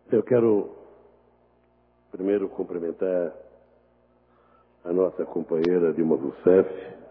Eu quero primeiro cumprimentar a nossa companheira Dilma Rousseff,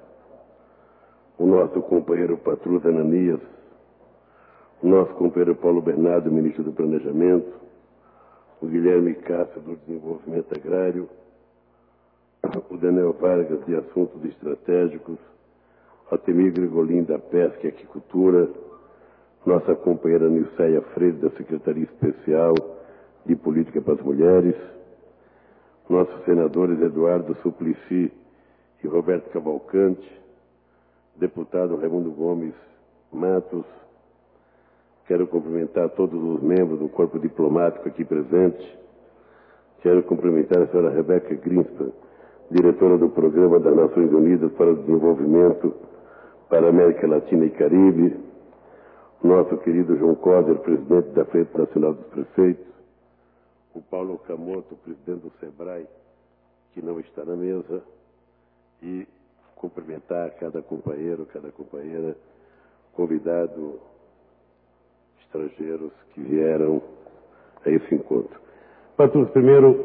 o nosso companheiro Patrus Ananias, o nosso companheiro Paulo Bernardo, ministro do Planejamento, o Guilherme Cássio, do Desenvolvimento Agrário, o Daniel Vargas, de Assuntos Estratégicos, o Altemir Gregolin, da Pesca e Aquicultura, nossa companheira Nilceia Freire, da Secretaria Especial de Política para as Mulheres, nossos senadores Eduardo Suplicy e Roberto Cavalcante, deputado Raimundo Gomes Matos. Quero cumprimentar todos os membros do corpo diplomático aqui presente. Quero cumprimentar a senhora Rebeca Greenspan, diretora do Programa das Nações Unidas para o Desenvolvimento para a América Latina e Caribe, nosso querido João Coser, presidente da Frente Nacional dos Prefeitos, o Paulo Camoto, presidente do SEBRAE, que não está na mesa, e cumprimentar cada companheiro, cada companheira, convidado, estrangeiros que vieram a esse encontro. Patrus, primeiro,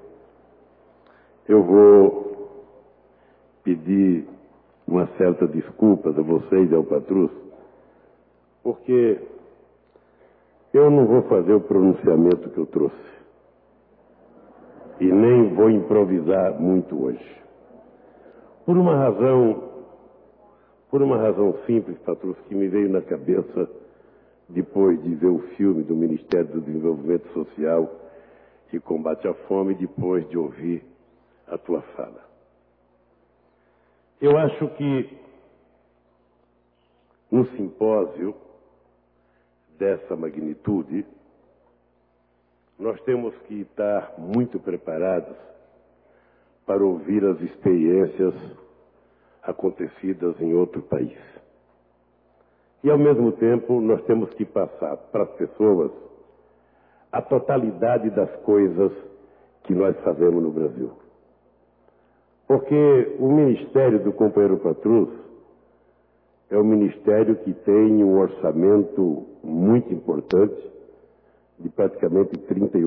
eu vou pedir uma certa desculpa a vocês e ao Patrus, porque eu não vou fazer o pronunciamento que eu trouxe. E nem vou improvisar muito hoje. Por uma razão simples, Patrus, que me veio na cabeça depois de ver o filme do Ministério do Desenvolvimento Social e Combate à Fome, depois de ouvir a tua fala. Eu acho que um simpósio dessa magnitude, nós temos que estar muito preparados para ouvir as experiências acontecidas em outro país. E, ao mesmo tempo, nós temos que passar para as pessoas a totalidade das coisas que nós fazemos no Brasil. Porque o ministério do companheiro Patrus é um ministério que tem um orçamento muito importante, de praticamente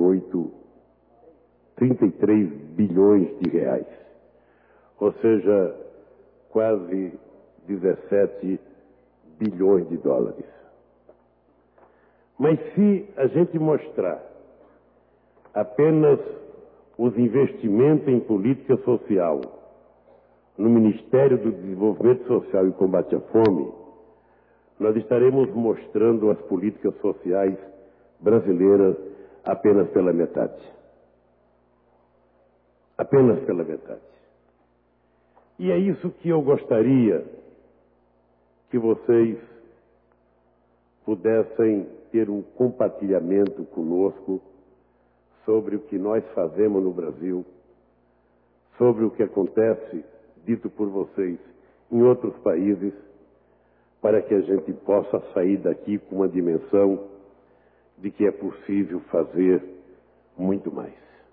33 bilhões de reais. Ou seja, quase 17 bilhões de dólares. Mas se a gente mostrar apenas os investimentos em política social no Ministério do Desenvolvimento Social e Combate à Fome, nós estaremos mostrando as políticas sociais brasileiras apenas pela metade. Apenas pela metade. E é isso que eu gostaria que vocês pudessem ter um compartilhamento conosco sobre o que nós fazemos no Brasil, sobre o que acontece, dito por vocês, em outros países, para que a gente possa sair daqui com uma dimensão de que é possível fazer muito mais.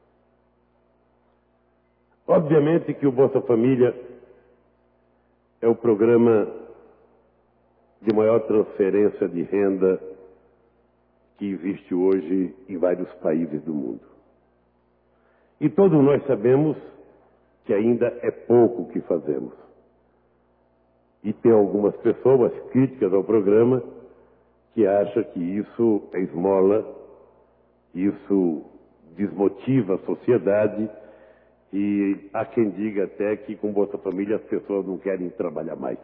Obviamente que o Bolsa Família é o programa de maior transferência de renda que existe hoje em vários países do mundo. E todos nós sabemos que ainda é pouco o que fazemos. E tem algumas pessoas críticas ao programa que acham que isso é esmola, isso desmotiva a sociedade, e há quem diga até que com Bolsa Família as pessoas não querem trabalhar mais.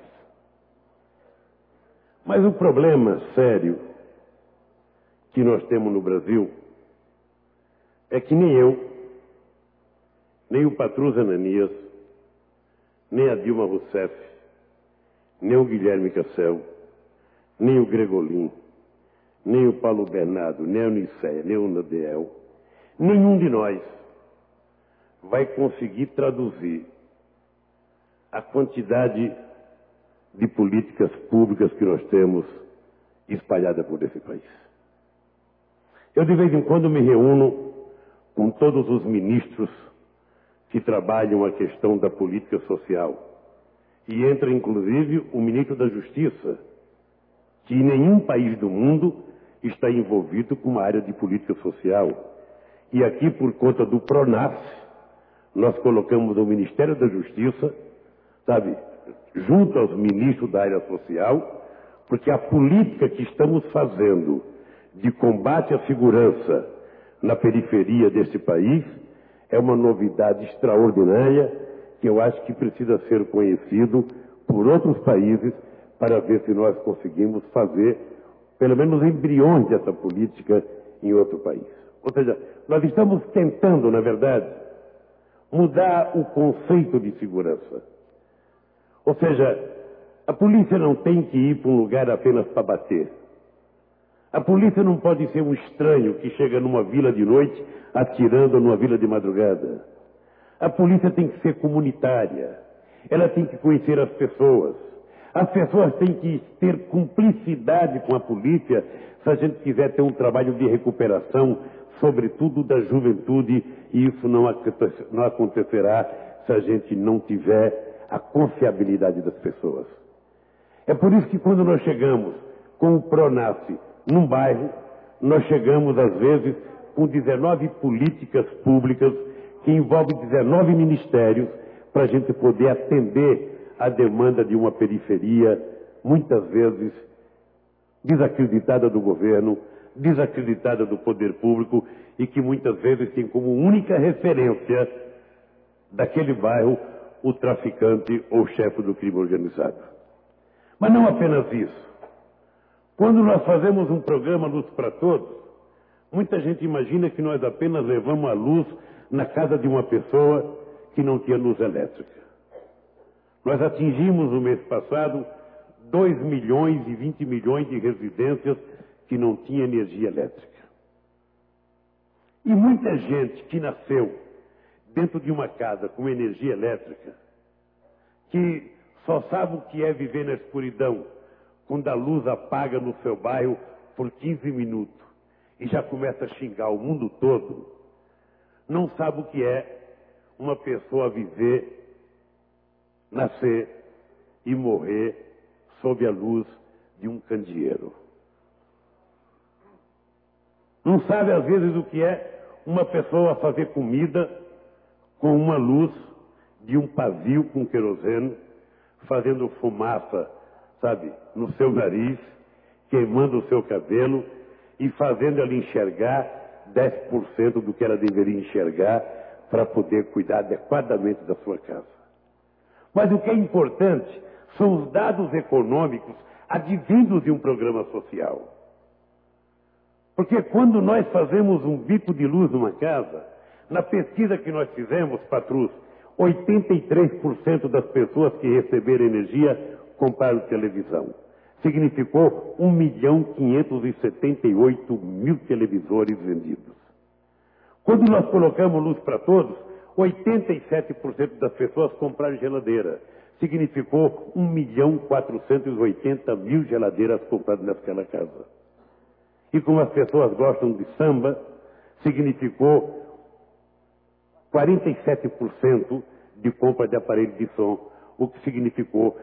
Mas o problema sério que nós temos no Brasil é que nem eu, nem o Patrus Ananias, nem a Dilma Rousseff, nem o Guilherme Cássio, nem o Gregolin, nem o Paulo Bernardo, nem a Nilceia, nem o Nadiel, nenhum de nós vai conseguir traduzir a quantidade de políticas públicas que nós temos espalhada por esse país. Eu, de vez em quando, me reúno com todos os ministros que trabalham a questão da política social. E entra, inclusive, o ministro da Justiça, que em nenhum país do mundo está envolvido com uma área de política social. E aqui, por conta do PRONAF, nós colocamos o Ministério da Justiça, sabe, junto aos ministros da área social, porque a política que estamos fazendo de combate à segurança na periferia desse país é uma novidade extraordinária que eu acho que precisa ser conhecido por outros países para ver se nós conseguimos fazer pelo menos embriões dessa política em outro país. Ou seja, nós estamos tentando, na verdade, mudar o conceito de segurança. Ou seja, a polícia não tem que ir para um lugar apenas para bater. A polícia não pode ser um estranho que chega numa vila de noite atirando numa vila de madrugada. A polícia tem que ser comunitária. Ela tem que conhecer as pessoas. As pessoas têm que ter cumplicidade com a polícia se a gente quiser ter um trabalho de recuperação, sobretudo da juventude, e isso não acontecerá se a gente não tiver a confiabilidade das pessoas. É por isso que quando nós chegamos com o PRONAF num bairro, nós chegamos às vezes com 19 políticas públicas que envolvem 19 ministérios para a gente poder atender a demanda de uma periferia, muitas vezes desacreditada do governo, desacreditada do poder público e que muitas vezes tem como única referência daquele bairro o traficante ou o chefe do crime organizado. Mas não apenas isso. Quando nós fazemos um programa Luz para Todos, muita gente imagina que nós apenas levamos a luz na casa de uma pessoa que não tinha luz elétrica. Nós atingimos no mês passado 2 milhões e 20 milhões de residências que não tinham energia elétrica. E muita gente que nasceu dentro de uma casa com energia elétrica, que só sabe o que é viver na escuridão, quando a luz apaga no seu bairro por 15 minutos e já começa a xingar o mundo todo, não sabe o que é uma pessoa viver, nascer e morrer sob a luz de um candeeiro. Não sabe, às vezes, o que é uma pessoa fazer comida com uma luz de um pavio com querosene, fazendo fumaça, sabe, no seu nariz, queimando o seu cabelo e fazendo ela enxergar 10% do que ela deveria enxergar para poder cuidar adequadamente da sua casa. Mas o que é importante são os dados econômicos advindos de um programa social. Porque quando nós fazemos um bico de luz numa casa, na pesquisa que nós fizemos, Patrus, 83% das pessoas que receberam energia compraram televisão. Significou 1.578.000 televisores vendidos. Quando nós colocamos Luz para Todos, 87% das pessoas compraram geladeira. Significou 1.480.000 geladeiras compradas naquela casa. E como as pessoas gostam de samba, significou 47% de compra de aparelho de som, o que significou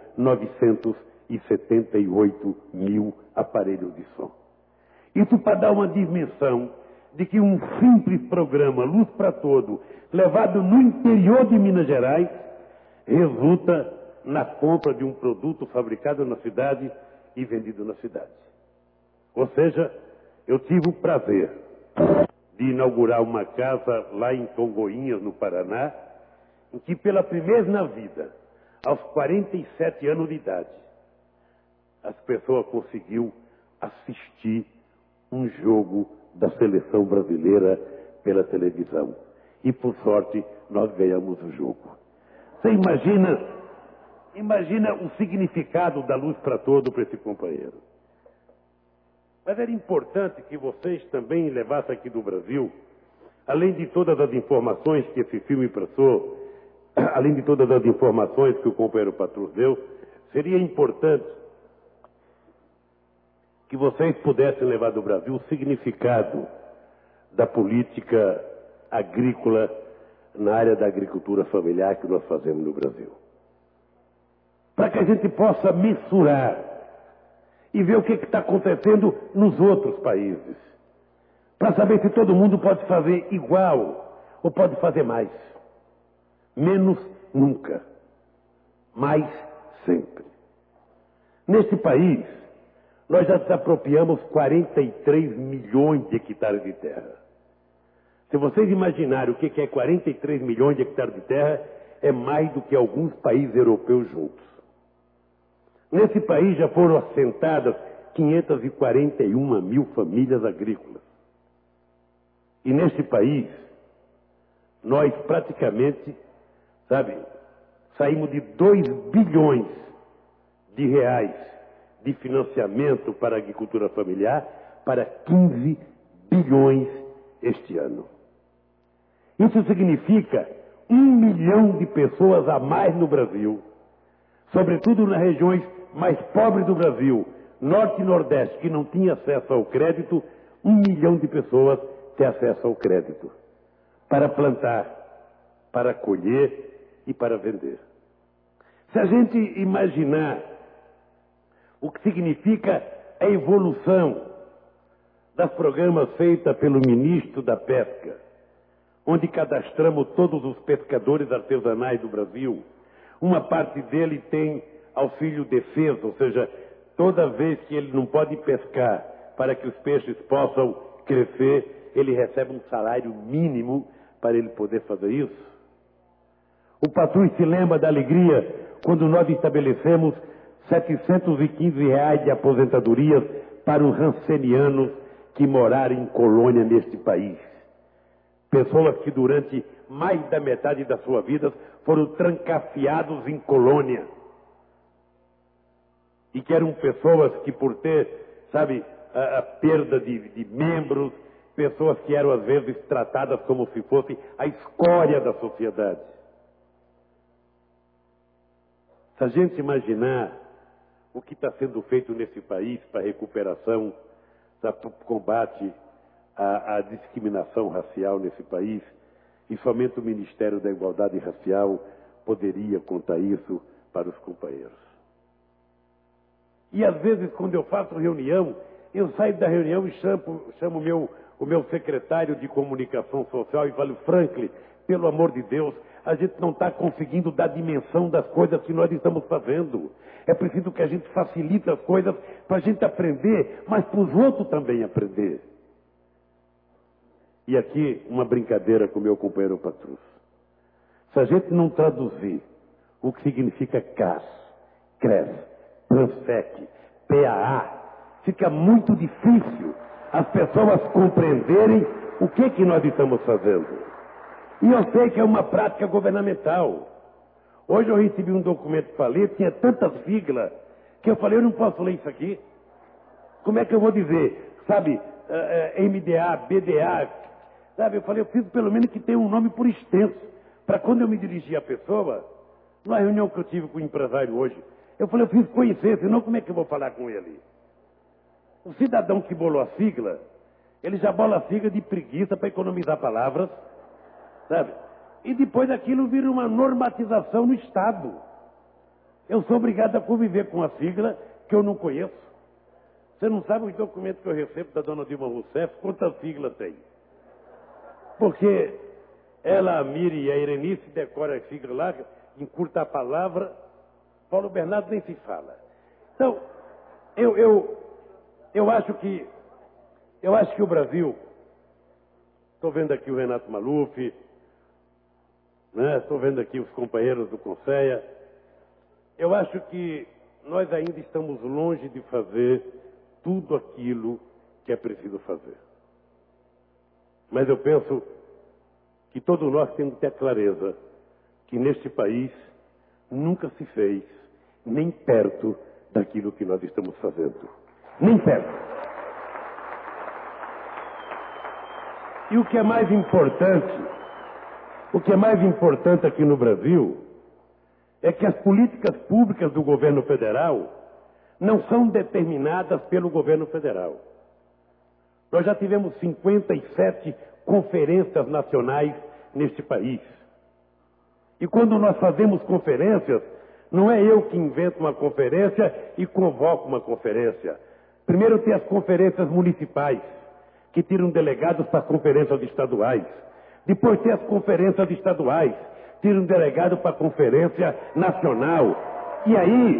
978.000 aparelhos de som. Isso para dar uma dimensão de que um simples programa Luz para Todo, levado no interior de Minas Gerais, resulta na compra de um produto fabricado na cidade e vendido na cidade. Ou seja, eu tive o prazer de inaugurar uma casa lá em Congonhas, no Paraná, em que pela primeira vez na vida, aos 47 anos de idade, as pessoas conseguiu assistir um jogo da seleção brasileira pela televisão. E por sorte, nós ganhamos o jogo. Você imagina o significado da Luz para Todo para esse companheiro. Mas era importante que vocês também levassem aqui do Brasil, além de todas as informações que esse filme passou, além de todas as informações que o companheiro Patrus deu, seria importante que vocês pudessem levar do Brasil o significado da política agrícola na área da agricultura familiar que nós fazemos no Brasil. Para que a gente possa mensurar e ver o que está acontecendo nos outros países. para saber se todo mundo pode fazer igual ou pode fazer mais. Menos nunca, mais sempre. Neste país, nós já desapropriamos 43 milhões de hectares de terra. Se vocês imaginarem o que é 43 milhões de hectares de terra, é mais do que alguns países europeus juntos. Nesse país já foram assentadas 541 mil famílias agrícolas. E neste país, nós praticamente, saímos de 2 bilhões de reais de financiamento para a agricultura familiar para 15 bilhões este ano. Isso significa 1 milhão de pessoas a mais no Brasil, sobretudo nas regiões mais pobres do Brasil, Norte e Nordeste, que não tinha acesso ao crédito, 1 milhão de pessoas têm acesso ao crédito para plantar, para colher e para vender. Se a gente imaginar o que significa a evolução das programas feitas pelo ministro da Pesca, onde cadastramos todos os pescadores artesanais do Brasil, uma parte dele tem auxílio defesa, ou seja, toda vez que ele não pode pescar para que os peixes possam crescer, ele recebe um salário mínimo para ele poder fazer isso. O patrão se lembra da alegria quando nós estabelecemos R$715 de aposentadorias para os rancenianos que moraram em colônia neste país. Pessoas que durante mais da metade da sua vida foram trancafiados em colônia. E que eram pessoas que por ter, a perda de membros, pessoas que eram às vezes tratadas como se fossem a escória da sociedade. Se a gente imaginar o que está sendo feito nesse país para a recuperação, para o combate à discriminação racial nesse país, e somente o Ministério da Igualdade Racial poderia contar isso para os companheiros. E às vezes, quando eu faço reunião, eu saio da reunião e chamo o meu secretário de comunicação social e falo: Franklin, pelo amor de Deus, a gente não está conseguindo dar dimensão das coisas que nós estamos fazendo. É preciso que a gente facilite as coisas para a gente aprender, mas para os outros também aprender. E aqui, uma brincadeira com o meu companheiro Patrus. Se a gente não traduzir o que significa CAS, CRES, TRANSFEC, PAA, fica muito difícil as pessoas compreenderem o que nós estamos fazendo. E eu sei que é uma prática governamental. Hoje eu recebi um documento para ler, tinha tantas siglas, que eu falei: eu não posso ler isso aqui. Como é que eu vou dizer? MDA, BDA, eu falei: eu preciso pelo menos que tenha um nome por extenso, para quando eu me dirigir à pessoa, numa reunião que eu tive com o empresário hoje, eu falei: eu preciso conhecer, senão como é que eu vou falar com ele? O cidadão que bolou a sigla, ele já bola a sigla de preguiça para economizar palavras, e depois aquilo vira uma normatização no Estado. Eu sou obrigado a conviver com a sigla que eu não conheço. Você não sabe os documentos que eu recebo da dona Dilma Rousseff, quantas siglas tem? Porque ela, a Miri e a Irenice decoram as siglas lá, encurta a palavra, Paulo Bernardo nem se fala. Então, eu acho que o Brasil, estou vendo aqui o Renato Maluf, estou vendo aqui os companheiros do Conceia, eu acho que nós ainda estamos longe de fazer tudo aquilo que é preciso fazer. Mas eu penso que todos nós temos que ter clareza que neste país nunca se fez nem perto daquilo que nós estamos fazendo. Nem perto. E o que é mais importante aqui no Brasil é que as políticas públicas do governo federal não são determinadas pelo governo federal. Nós já tivemos 57 conferências nacionais neste país. E quando nós fazemos conferências, não é eu que invento uma conferência e convoco uma conferência. Primeiro tem as conferências municipais, que tiram delegados para conferências estaduais. Depois tem as conferências estaduais, tiram delegado para a conferência nacional. E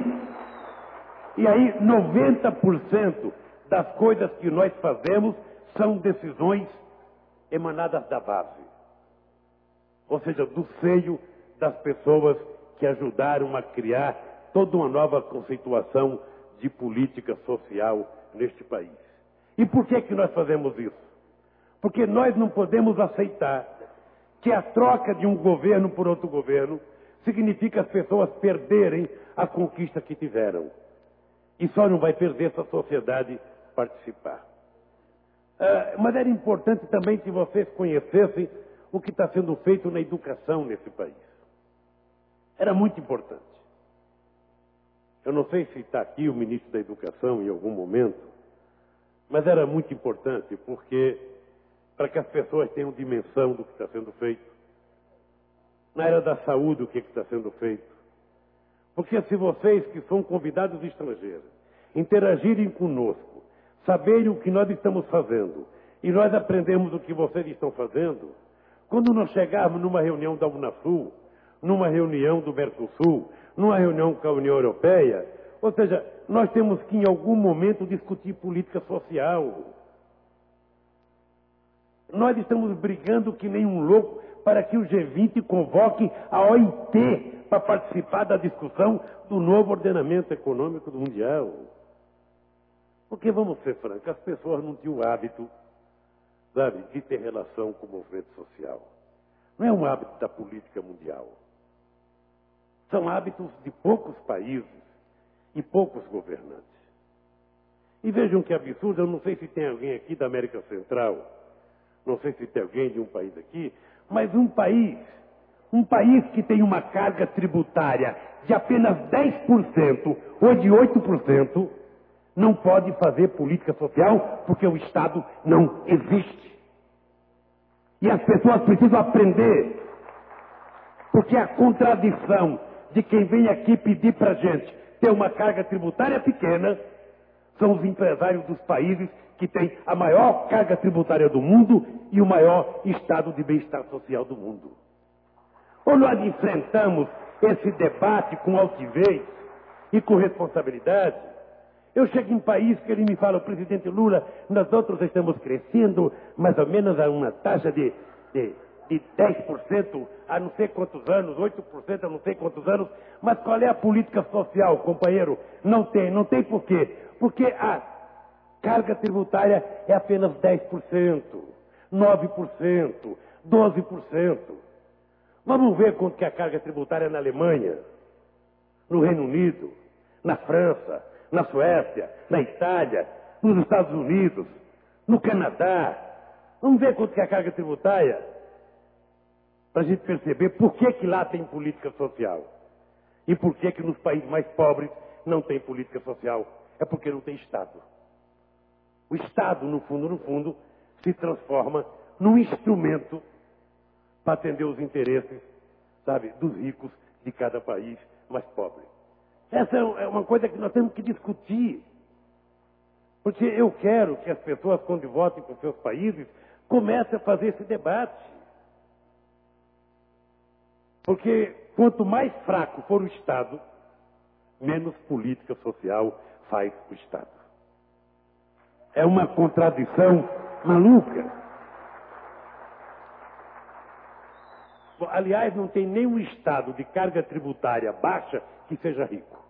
aí 90% das coisas que nós fazemos são decisões emanadas da base. Ou seja, do seio das pessoas que ajudaram a criar toda uma nova conceituação de política social neste país. E por que nós fazemos isso? Porque nós não podemos aceitar que a troca de um governo por outro governo significa as pessoas perderem a conquista que tiveram. E só não vai perder se a sociedade participar. Mas era importante também que vocês conhecessem o que está sendo feito na educação nesse país. Era muito importante. Eu não sei se está aqui o ministro da Educação em algum momento, mas era muito importante porque, para que as pessoas tenham dimensão do que está sendo feito, na área da saúde o que está sendo feito. Porque se vocês que são convidados estrangeiros interagirem conosco, saberem o que nós estamos fazendo e nós aprendemos o que vocês estão fazendo, quando nós chegarmos numa reunião da Unasul, numa reunião do Mercosul, numa reunião com a União Europeia, ou seja, nós temos que em algum momento discutir política social. Nós estamos brigando que nem um louco para que o G20 convoque a OIT para participar da discussão do novo ordenamento econômico do mundial. Porque, vamos ser francos, as pessoas não tinham o hábito, sabe, de ter relação com o movimento social. Não é um hábito da política mundial. São hábitos de poucos países e poucos governantes. E vejam que absurdo, eu não sei se tem alguém aqui da América Central, não sei se tem alguém de um país aqui, mas um país que tem uma carga tributária de apenas 10% ou de 8%, não pode fazer política social porque o Estado não existe. E as pessoas precisam aprender, porque a contradição de quem vem aqui pedir para a gente ter uma carga tributária pequena são os empresários dos países que têm a maior carga tributária do mundo e o maior estado de bem-estar social do mundo. Ou nós enfrentamos esse debate com altivez e com responsabilidade? Eu chego em país que ele me fala, o presidente Lula, nós outros estamos crescendo mais ou menos a uma taxa de 10% há não sei quantos anos, 8% há não sei quantos anos, mas qual é a política social, companheiro? Não tem por quê? Porque a carga tributária é apenas 10%, 9%, 12%. Vamos ver quanto que é a carga tributária na Alemanha, no Reino Unido, na França, na Suécia, na Itália, nos Estados Unidos, no Canadá. Vamos ver quanto que é a carga tributária, para a gente perceber por que lá tem política social. E por que nos países mais pobres não tem política social. É porque não tem Estado. O Estado, no fundo, se transforma num instrumento para atender os interesses, sabe, dos ricos de cada país mais pobre. Essa é uma coisa que nós temos que discutir. Porque eu quero que as pessoas, quando votem para os seus países, comecem a fazer esse debate. Porque quanto mais fraco for o Estado, menos política social faz o Estado. É uma contradição maluca. Aliás, não tem nenhum Estado de carga tributária baixa que seja rico.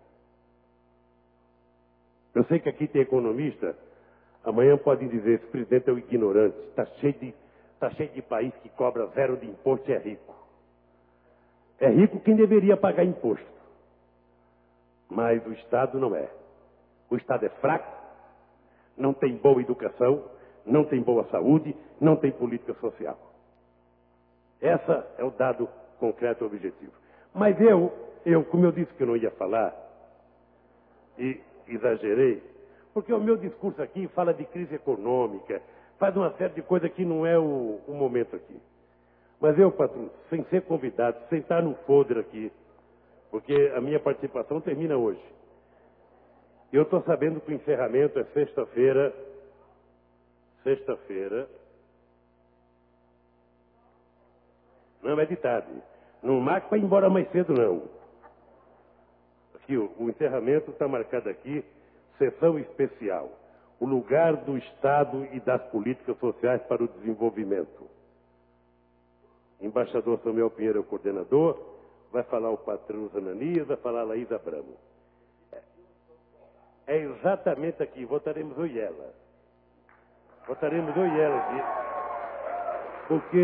Eu sei que aqui tem economista, amanhã podem dizer, esse presidente é um ignorante, está cheio de país que cobra zero de imposto e é rico. É rico quem deveria pagar imposto. Mas o Estado não é. O Estado é fraco, não tem boa educação, não tem boa saúde, não tem política social. Esse é o dado concreto e objetivo. Mas eu, como eu disse que eu não ia falar, e exagerei, porque o meu discurso aqui fala de crise econômica, faz uma série de coisas que não é o momento aqui. Mas eu, patrão, sem ser convidado, sem estar no folder aqui, porque a minha participação termina hoje. Eu estou sabendo que o encerramento é sexta-feira, sexta-feira. Não, é de tarde. Não marca para ir embora mais cedo, não. Aqui, o encerramento está marcado aqui, sessão especial. O lugar do Estado e das políticas sociais para o desenvolvimento. Embaixador Samuel Pinheiro é o coordenador, vai falar o patrão Ananias, vai falar a Laís Abramo. É exatamente aqui, votaremos eu e ela. Votaremos eu e ela aqui.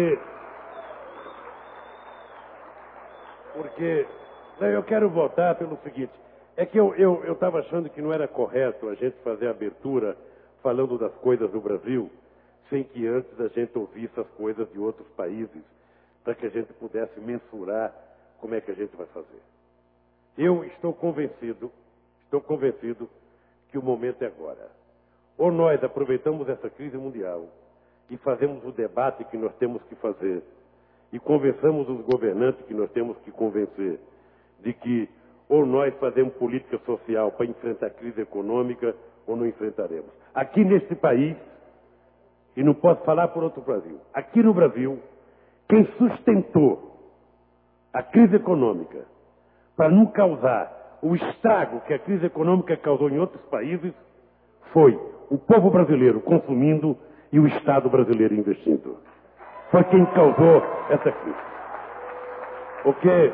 Porque não, eu quero votar pelo seguinte, é que eu estava achando que não era correto a gente fazer a abertura falando das coisas do Brasil, sem que antes a gente ouvisse as coisas de outros países, para que a gente pudesse mensurar como é que a gente vai fazer. Eu estou convencido que o momento é agora. Ou nós aproveitamos essa crise mundial e fazemos o debate que nós temos que fazer, e conversamos os governantes que nós temos que convencer de que ou nós fazemos política social para enfrentar a crise econômica ou não enfrentaremos. Aqui neste país, e não posso falar por outro Brasil, aqui no Brasil, quem sustentou a crise econômica para não causar o estrago que a crise econômica causou em outros países foi o povo brasileiro consumindo e o Estado brasileiro investindo. Foi quem causou essa crise. Porque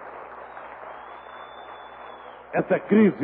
essa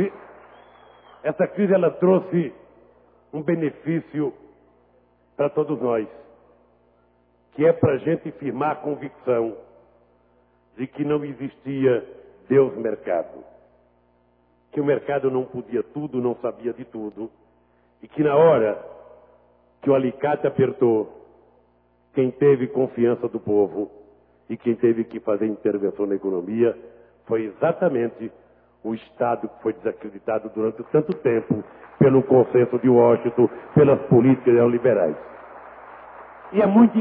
crise ela trouxe um benefício para todos nós, que é para a gente firmar a convicção de que não existia Deus mercado, que o mercado não podia tudo, não sabia de tudo, e que na hora que o alicate apertou, quem teve confiança do povo e quem teve que fazer intervenção na economia foi exatamente o Estado que foi desacreditado durante tanto tempo pelo consenso de Washington, pelas políticas neoliberais. E é muito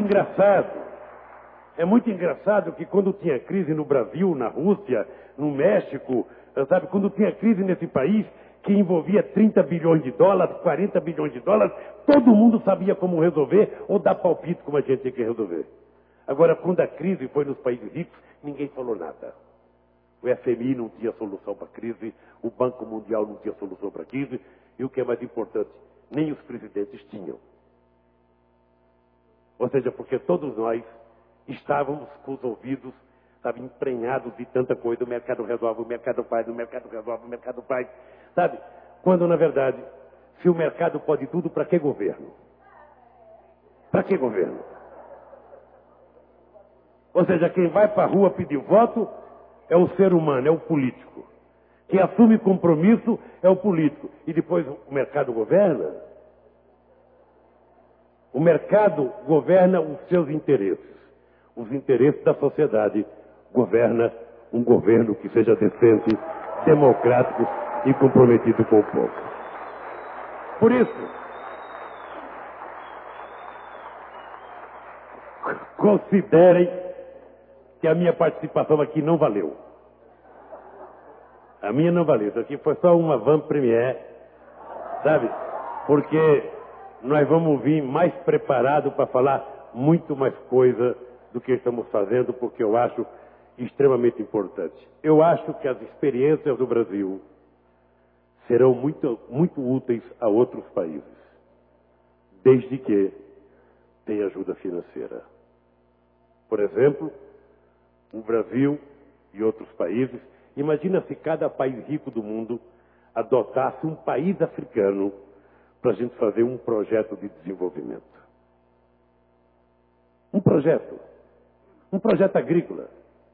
engraçado que quando tinha crise no Brasil, na Rússia, no México, sabe, quando tinha crise nesse país que envolvia 30 bilhões de dólares, 40 bilhões de dólares, todo mundo sabia como resolver ou dar palpite como a gente tinha que resolver. Agora, quando a crise foi nos países ricos, ninguém falou nada. O FMI não tinha solução para a crise, o Banco Mundial não tinha solução para a crise, e o que é mais importante, nem os presidentes tinham. Ou seja, porque todos nós estávamos com os ouvidos, sabe, emprenhados de tanta coisa, o mercado resolve, o mercado faz, o mercado resolve, o mercado faz, sabe? Quando, na verdade, se o mercado pode tudo, para que governo? Para que governo? Ou seja, quem vai para a rua pedir voto é o ser humano, é o político. Quem assume compromisso é o político. E depois o mercado governa? O mercado governa os seus interesses. Os interesses da sociedade governa um governo que seja decente, democrático e comprometido com o povo. Por isso, considerem que a minha participação aqui não valeu. A minha não valeu. Isso aqui foi só uma van premiere, sabe? Porque nós vamos vir mais preparados para falar muito mais coisa do que estamos fazendo, porque eu acho extremamente importante. Eu acho que as experiências do Brasil serão muito úteis a outros países, desde que tenha ajuda financeira. Por exemplo, o Brasil e outros países, imagina se cada país rico do mundo adotasse um país africano para a gente fazer um projeto de desenvolvimento. Um projeto agrícola.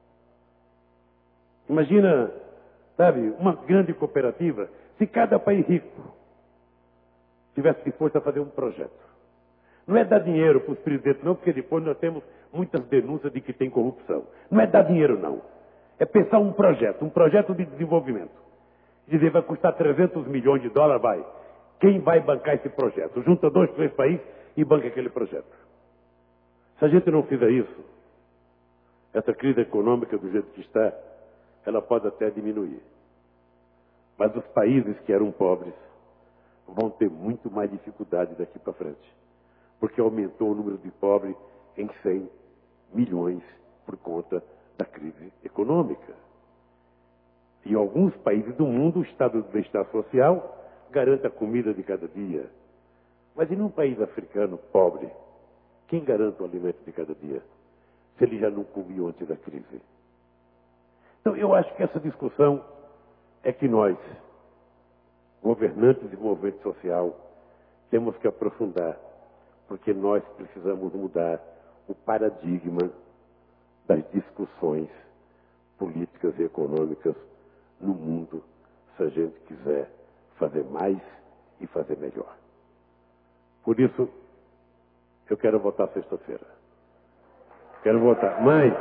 Imagina, sabe, uma grande cooperativa, se cada país rico tivesse disposto a fazer um projeto. Não é dar dinheiro para os presidentes, não, porque depois nós temos muitas denúncias de que tem corrupção. Não é dar dinheiro, não. É pensar um projeto de desenvolvimento. Dizer, vai custar 300 milhões de dólares, vai. Quem vai bancar esse projeto? Junta 2, 3 países e banca aquele projeto. Se a gente não fizer isso, essa crise econômica do jeito que está, ela pode até diminuir. Mas os países que eram pobres vão ter muito mais dificuldade daqui para frente. porque aumentou o número de pobres em 100 milhões por conta da crise econômica. Em alguns países do mundo, o estado de bem-estar social garante a comida de cada dia. Mas em um país africano pobre, quem garante o alimento de cada dia? Se ele já não comia antes da crise. Então, eu acho que essa discussão é que nós, governantes de movimento social, temos que aprofundar, porque nós precisamos mudar o paradigma das discussões políticas e econômicas no mundo, se a gente quiser fazer mais e fazer melhor. Por isso, eu quero votar sexta-feira. Quero votar. Mas,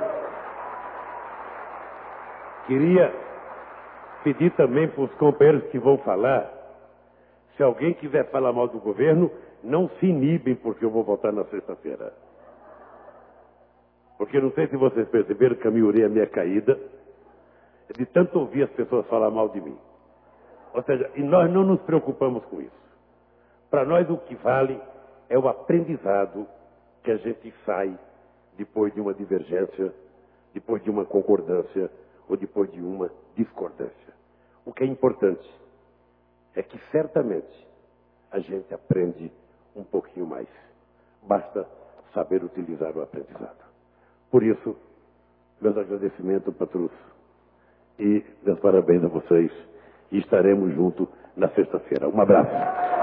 queria pedir também para os companheiros que vão falar, se alguém quiser falar mal do governo, não se inibem, porque eu vou votar na sexta-feira. Porque não sei se vocês perceberam que a minha orelha é minha caída, é de tanto ouvir as pessoas falar mal de mim. Ou seja, e nós não nos preocupamos com isso. Para nós o que vale é o aprendizado que a gente sai depois de uma divergência, depois de uma concordância ou depois de uma discordância. O que é importante é que certamente a gente aprende um pouquinho mais. Basta saber utilizar o aprendizado. Por isso, meus agradecimentos, Patrus, e meus parabéns a vocês. E estaremos juntos na sexta-feira. Um abraço.